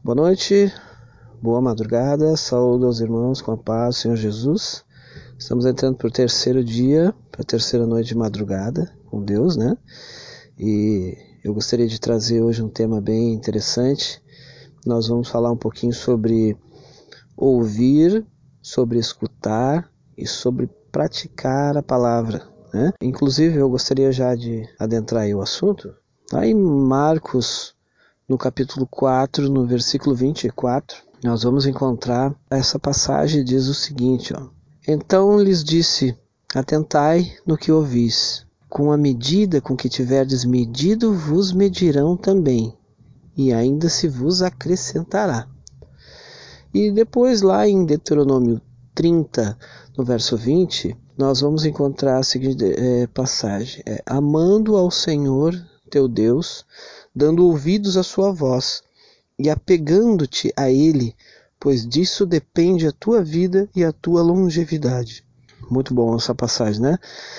Boa noite, boa madrugada, saúdo aos irmãos com a paz do Senhor Jesus. Estamos entrando para o terceiro dia, para a terceira noite de madrugada com Deus, né? E eu gostaria de trazer hoje um tema bem interessante. Nós vamos falar um pouquinho sobre ouvir, sobre escutar e sobre praticar a palavra, né? Inclusive, eu gostaria já de adentrar aí o assunto. Lá em Marcos, no capítulo 4, no versículo 24, nós vamos encontrar essa passagem, diz o seguinte, ó. Então lhes disse, atentai no que ouvis, com a medida com que tiverdes medido, vos medirão também, e ainda se vos acrescentará. E depois lá em Deuteronômio 30, no verso 20, nós vamos encontrar a seguinte passagem. Amando ao Senhor teu Deus, dando ouvidos à sua voz, e apegando-te a Ele, pois disso depende a tua vida e a tua longevidade. Muito bom essa passagem, né?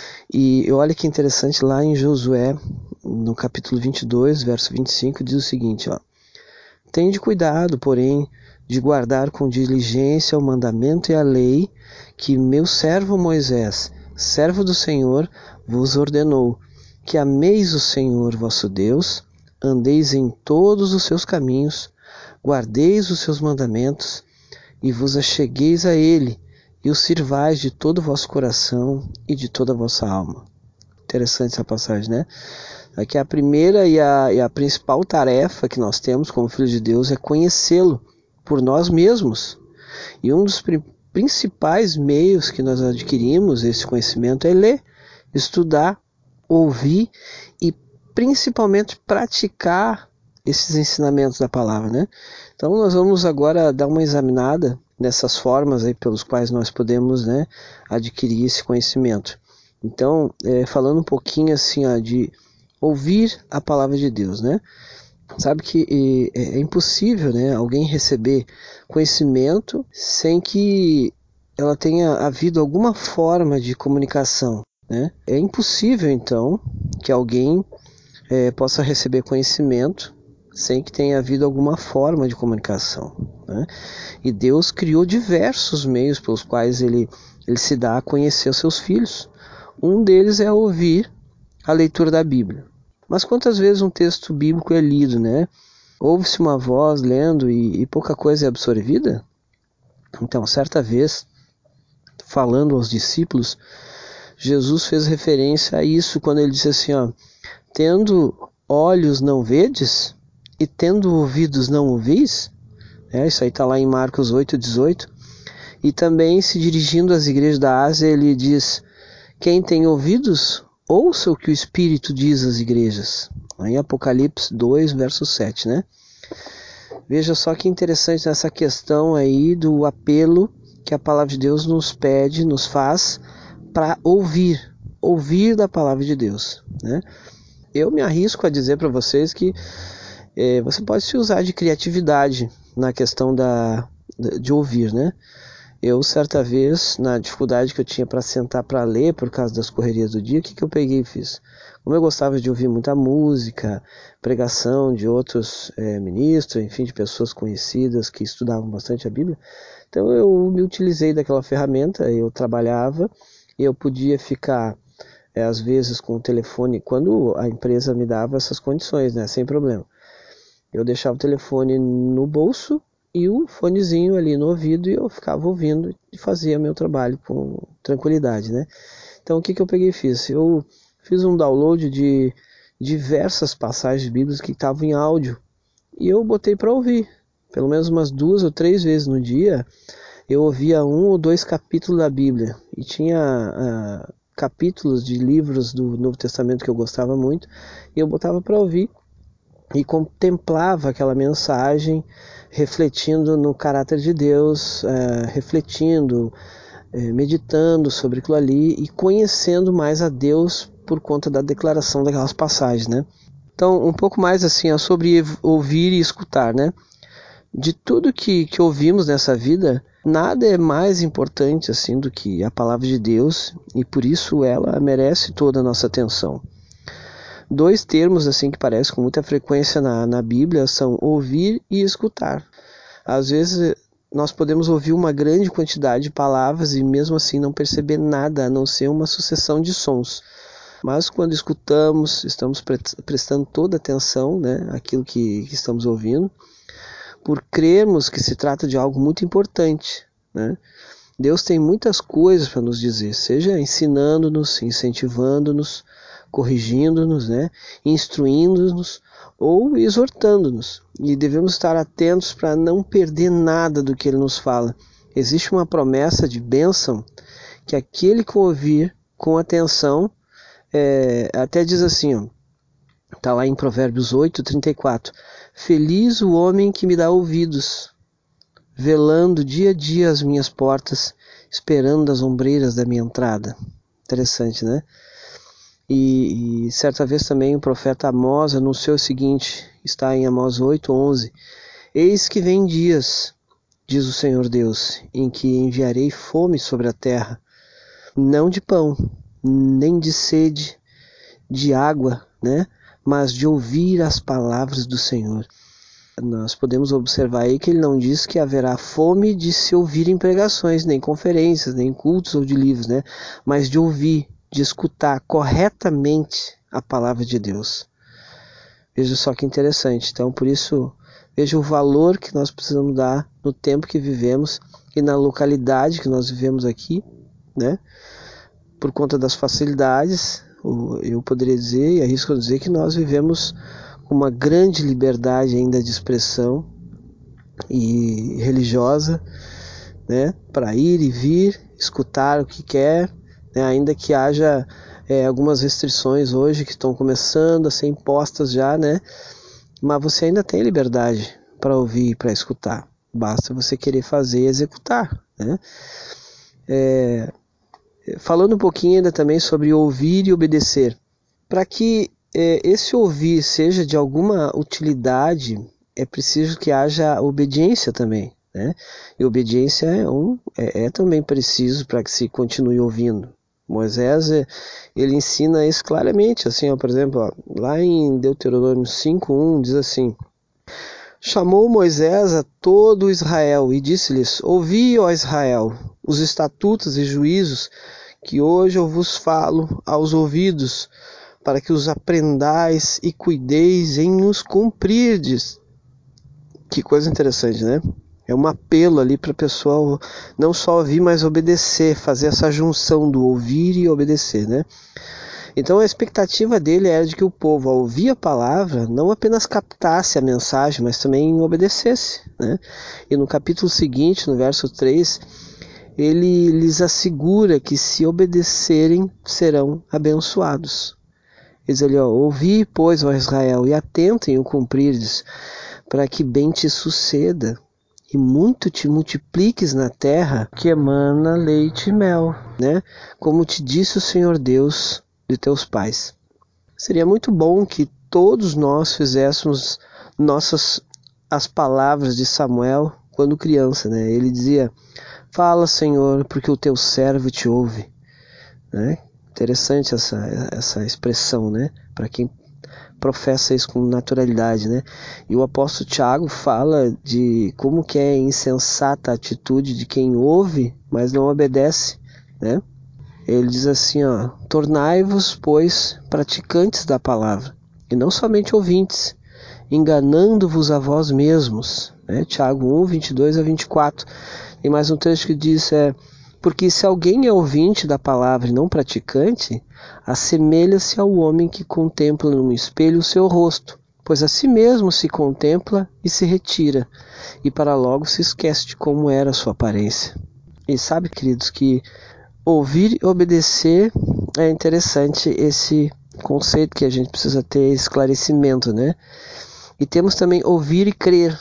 E olha que interessante, lá em Josué, no capítulo 22, verso 25, diz o seguinte, ó. Tende cuidado, porém, de guardar com diligência o mandamento e a lei que meu servo Moisés, servo do Senhor, vos ordenou, que ameis o Senhor vosso Deus, andeis em todos os seus caminhos, guardeis os seus mandamentos, e vos achegueis a Ele, e o sirvais de todo o vosso coração e de toda a vossa alma. Interessante essa passagem, né? Aqui a primeira e a principal tarefa que nós temos como filhos de Deus é conhecê-lo por nós mesmos. E um dos principais meios que nós adquirimos esse conhecimento é ler, estudar, ouvir e principalmente praticar esses ensinamentos da palavra, né? Então nós vamos agora dar uma examinada nessas formas aí pelos quais nós podemos, né, adquirir esse conhecimento. Então, falando um pouquinho assim, ó, de ouvir a palavra de Deus, né? Sabe que é impossível, né, alguém receber conhecimento sem que ela tenha havido alguma forma de comunicação, né? É impossível, então, que alguém possa receber conhecimento sem que tenha havido alguma forma de comunicação, né? E Deus criou diversos meios pelos quais ele se dá a conhecer os seus filhos. Um deles é ouvir a leitura da Bíblia. Mas quantas vezes um texto bíblico é lido, né? Ouve-se uma voz lendo e pouca coisa é absorvida? Então, certa vez, falando aos discípulos, Jesus fez referência a isso quando ele disse assim, ó, tendo olhos não vedes e tendo ouvidos não ouvis? Isso aí está lá em Marcos 8:18. E também se dirigindo às igrejas da Ásia, ele diz, quem tem ouvidos, ouça o que o Espírito diz às igrejas. Em Apocalipse 2, verso 7, né? Veja só que interessante nessa questão aí do apelo que a palavra de Deus nos pede, nos faz para ouvir da palavra de Deus, né? Eu me arrisco a dizer para vocês que você pode se usar de criatividade na questão de ouvir, né? Eu, certa vez, na dificuldade que eu tinha para sentar para ler por causa das correrias do dia, o que eu peguei e fiz? Como eu gostava de ouvir muita música, pregação de outros ministros, enfim, de pessoas conhecidas que estudavam bastante a Bíblia, então eu me utilizei daquela ferramenta, eu trabalhava e eu podia ficar, às vezes, com o telefone, quando a empresa me dava essas condições, né, sem problema. Eu deixava o telefone no bolso e o fonezinho ali no ouvido e eu ficava ouvindo e fazia meu trabalho com tranquilidade, né? Então o que eu peguei e fiz? Eu fiz um download de diversas passagens bíblicas que estavam em áudio e eu botei para ouvir. Pelo menos umas 2 ou 3 vezes no dia eu ouvia 1 ou 2 capítulos da Bíblia. E tinha capítulos de livros do Novo Testamento que eu gostava muito e eu botava para ouvir e contemplava aquela mensagem, refletindo no caráter de Deus, refletindo, meditando sobre aquilo ali e conhecendo mais a Deus por conta da declaração daquelas passagens, né? Então, um pouco mais assim, sobre ouvir e escutar, né? De tudo que ouvimos nessa vida, nada é mais importante assim do que a palavra de Deus e por isso ela merece toda a nossa atenção. Dois termos assim que aparecem com muita frequência na Bíblia são ouvir e escutar. Às vezes nós podemos ouvir uma grande quantidade de palavras e mesmo assim não perceber nada, a não ser uma sucessão de sons. Mas quando escutamos, estamos prestando toda atenção, né, àquilo que estamos ouvindo, por crermos que se trata de algo muito importante, né? Deus tem muitas coisas para nos dizer, seja ensinando-nos, incentivando-nos, corrigindo-nos, né, instruindo-nos ou exortando-nos. E devemos estar atentos para não perder nada do que Ele nos fala. Existe uma promessa de bênção que aquele que ouvir com atenção, até diz assim, está lá em Provérbios 8:34, feliz o homem que me dá ouvidos, velando dia a dia as minhas portas, esperando as ombreiras da minha entrada. Interessante, né? E certa vez também o profeta Amós anunciou o seguinte, está em Amós 8:11, eis que vem dias, diz o Senhor Deus, em que enviarei fome sobre a terra, não de pão, nem de sede, de água, né? Mas de ouvir as palavras do Senhor. Nós podemos observar aí que ele não diz que haverá fome de se ouvir em pregações, nem conferências, nem cultos ou de livros, né? Mas de ouvir, de escutar corretamente a palavra de Deus. Veja só que interessante. Então, por isso, veja o valor que nós precisamos dar no tempo que vivemos e na localidade que nós vivemos aqui, né? Por conta das facilidades, eu poderia dizer, e arrisco a dizer, que nós vivemos uma grande liberdade ainda de expressão e religiosa, né, para ir e vir, escutar o que quer, né, ainda que haja algumas restrições hoje que estão começando a ser impostas já, né, mas você ainda tem liberdade para ouvir e para escutar, basta você querer fazer e executar, né. Falando um pouquinho ainda também sobre ouvir e obedecer, para que esse ouvir seja de alguma utilidade, é preciso que haja obediência também, né? E obediência é também preciso para que se continue ouvindo. Moisés, ele ensina isso claramente, assim, ó, por exemplo, ó, lá em Deuteronômio 5:1 diz assim, chamou Moisés a todo Israel e disse-lhes, ouvi, ó Israel, os estatutos e juízos que hoje eu vos falo aos ouvidos, para que os aprendais e cuideis em os cumprirdes. Que coisa interessante, né? É um apelo ali para a pessoa não só ouvir, mas obedecer, fazer essa junção do ouvir e obedecer, né? Então a expectativa dele era de que o povo, ao ouvir a palavra, não apenas captasse a mensagem, mas também obedecesse, né? E no capítulo seguinte, no verso 3, ele lhes assegura que se obedecerem, serão abençoados. Diz ali, ó, ouvi, pois, ó Israel, e atentem o cumprirdes, para que bem te suceda, e muito te multipliques na terra, que emana leite e mel, né? Como te disse o Senhor Deus de teus pais. Seria muito bom que todos nós fizéssemos as palavras de Samuel quando criança, né? Ele dizia, fala, Senhor, porque o teu servo te ouve, né? Interessante essa expressão, né? Para quem professa isso com naturalidade, né? E o apóstolo Tiago fala de como que é insensata a atitude de quem ouve, mas não obedece, né? Ele diz assim, ó, tornai-vos, pois, praticantes da palavra, e não somente ouvintes, enganando-vos a vós mesmos, né? Tiago 1:22-24. E mais um trecho que diz, porque se alguém é ouvinte da palavra e não praticante, assemelha-se ao homem que contempla num espelho o seu rosto, pois a si mesmo se contempla e se retira, e para logo se esquece de como era a sua aparência. E sabe, queridos, que ouvir e obedecer é interessante esse conceito que a gente precisa ter esclarecimento, né? E temos também ouvir e crer,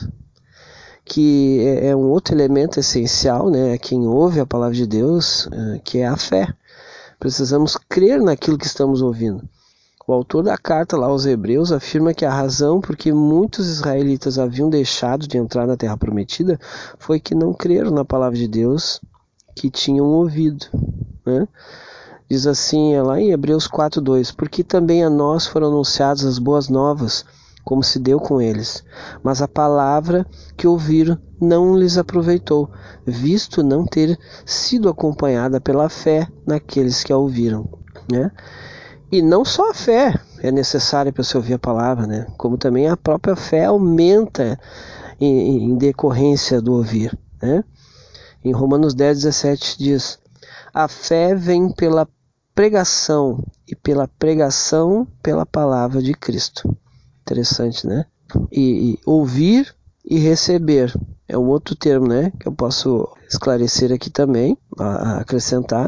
que é um outro elemento essencial, né? Quem ouve a palavra de Deus, que é a fé. Precisamos crer naquilo que estamos ouvindo. O autor da carta lá aos Hebreus afirma que a razão por que muitos israelitas haviam deixado de entrar na Terra Prometida foi que não creram na palavra de Deus que tinham ouvido, né? Diz assim, lá em Hebreus 4:2, porque também a nós foram anunciadas as boas novas, como se deu com eles. Mas a palavra que ouviram não lhes aproveitou, visto não ter sido acompanhada pela fé naqueles que a ouviram, né? E não só a fé é necessária para se ouvir a palavra, né? Como também a própria fé aumenta em decorrência do ouvir, né? Em Romanos 10:17 diz: a fé vem pela pregação e pela pregação pela palavra de Cristo. Interessante, né? E ouvir e receber é um outro termo, né? Que eu posso esclarecer aqui também, acrescentar.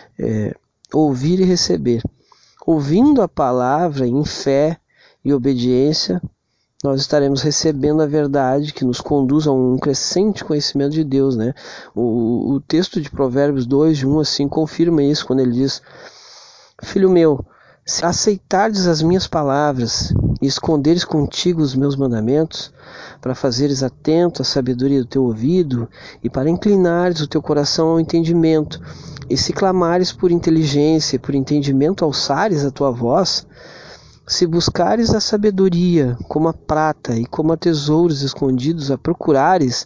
Ouvir e receber. Ouvindo a palavra em fé e obediência, nós estaremos recebendo a verdade que nos conduz a um crescente conhecimento de Deus, né? O texto de Provérbios 2, de 1 a 5, confirma isso quando ele diz: filho meu, se aceitardes as minhas palavras e esconderes contigo os meus mandamentos, para fazeres atento à sabedoria do teu ouvido e para inclinares o teu coração ao entendimento, e se clamares por inteligência e por entendimento alçares a tua voz, se buscares a sabedoria como a prata e como a tesouros escondidos a procurares,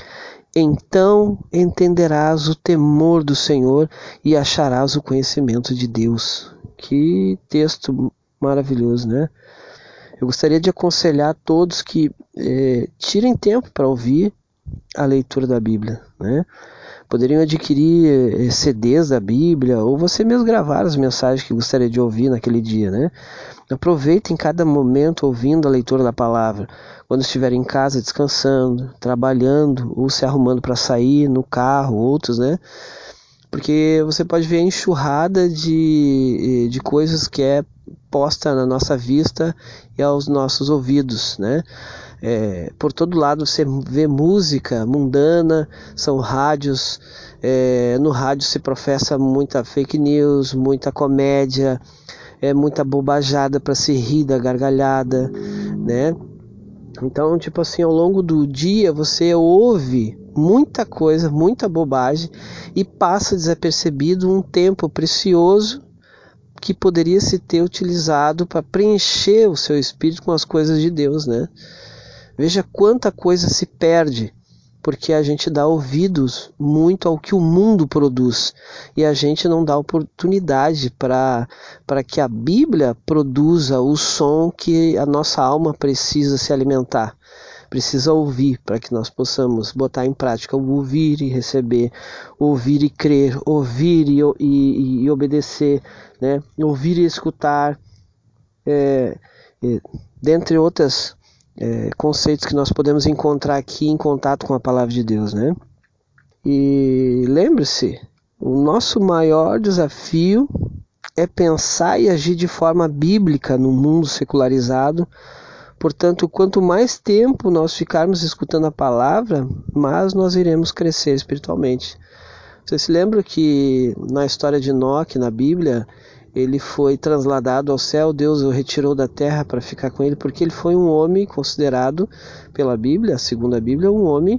então entenderás o temor do Senhor e acharás o conhecimento de Deus. Que texto maravilhoso, né? Eu gostaria de aconselhar a todos que tirem tempo para ouvir a leitura da Bíblia, né? Poderiam adquirir CDs da Bíblia ou você mesmo gravar as mensagens que gostaria de ouvir naquele dia, né? Aproveitem cada momento ouvindo a leitura da palavra, quando estiver em casa descansando, trabalhando ou se arrumando para sair, no carro, outros, né? Porque você pode ver a enxurrada de coisas que é posta na nossa vista e aos nossos ouvidos, né? Por todo lado você vê música mundana, são rádios, no rádio se professa muita fake news, muita comédia, muita bobajada para se rir da gargalhada, né? Então, tipo assim, ao longo do dia você ouve muita coisa, muita bobagem e passa desapercebido um tempo precioso que poderia se ter utilizado para preencher o seu espírito com as coisas de Deus, né? Veja quanta coisa se perde porque a gente dá ouvidos muito ao que o mundo produz e a gente não dá oportunidade para que a Bíblia produza o som que a nossa alma precisa se alimentar, precisa ouvir para que nós possamos botar em prática o ouvir e receber, ouvir e crer, ouvir e obedecer, né? Ouvir e escutar, dentre outras conceitos que nós podemos encontrar aqui em contato com a palavra de Deus, né? E lembre-se, o nosso maior desafio é pensar e agir de forma bíblica no mundo secularizado. Portanto, quanto mais tempo nós ficarmos escutando a palavra, mais nós iremos crescer espiritualmente. Você se lembra que na história de Enoque, na Bíblia, ele foi trasladado ao céu, Deus o retirou da terra para ficar com ele, porque ele foi um homem considerado pela Bíblia, segundo a Bíblia, um homem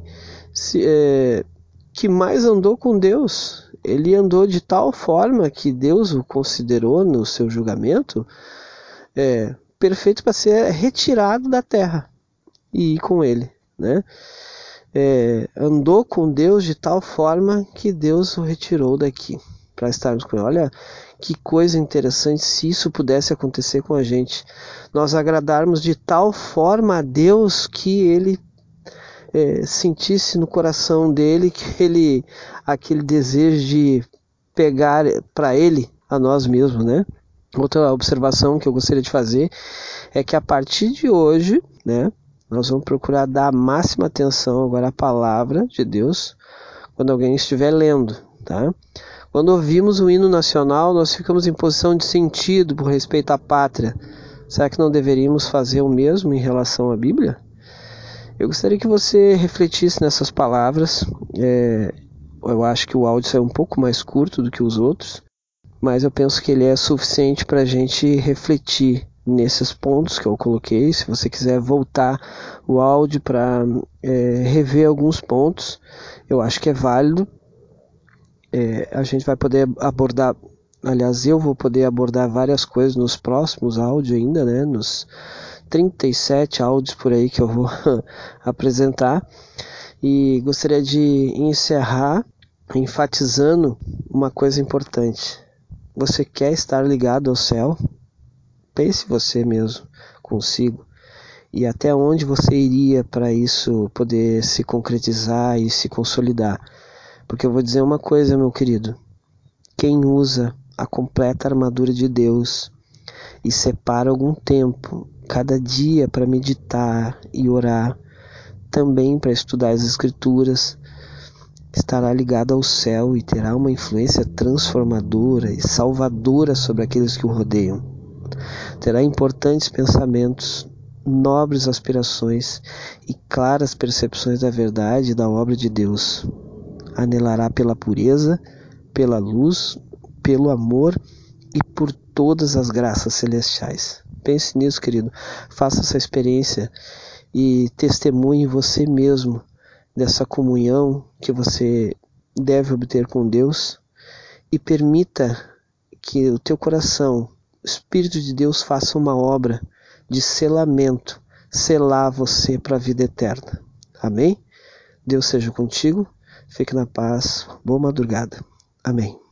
que mais andou com Deus. Ele andou de tal forma que Deus o considerou no seu julgamento perfeito para ser retirado da terra e ir com ele, né? Andou com Deus de tal forma que Deus o retirou daqui para estarmos com ele. Olha que coisa interessante se isso pudesse acontecer com a gente. Nós agradarmos de tal forma a Deus que ele sentisse no coração dele que aquele desejo de pegar para ele a nós mesmos, né? Outra observação que eu gostaria de fazer é que a partir de hoje, né, nós vamos procurar dar a máxima atenção agora à palavra de Deus quando alguém estiver lendo, tá? Quando ouvimos o hino nacional, nós ficamos em posição de sentido por respeito à pátria. Será que não deveríamos fazer o mesmo em relação à Bíblia? Eu gostaria que você refletisse nessas palavras. Eu acho que o áudio é um pouco mais curto do que os outros, mas eu penso que ele é suficiente para a gente refletir nesses pontos que eu coloquei. Se você quiser voltar o áudio para rever alguns pontos, eu acho que é válido. A gente vai poder abordar Aliás, eu vou poder abordar várias coisas nos próximos áudios ainda, né? Nos 37 áudios por aí que eu vou apresentar. E gostaria de encerrar enfatizando uma coisa importante. Você quer estar ligado ao céu? Pense você mesmo, consigo. E até onde você iria para isso poder se concretizar e se consolidar? Porque eu vou dizer uma coisa, meu querido. Quem usa a completa armadura de Deus e separa algum tempo, cada dia, para meditar e orar, também para estudar as Escrituras, estará ligado ao céu e terá uma influência transformadora e salvadora sobre aqueles que o rodeiam. Terá importantes pensamentos, nobres aspirações e claras percepções da verdade e da obra de Deus. Anelará pela pureza, pela luz, pelo amor e por todas as graças celestiais. Pense nisso, querido. Faça essa experiência e testemunhe você mesmo dessa comunhão que você deve obter com Deus e permita que o teu coração, o Espírito de Deus, faça uma obra de selamento, selar você para a vida eterna. Amém? Deus seja contigo, fique na paz, boa madrugada. Amém.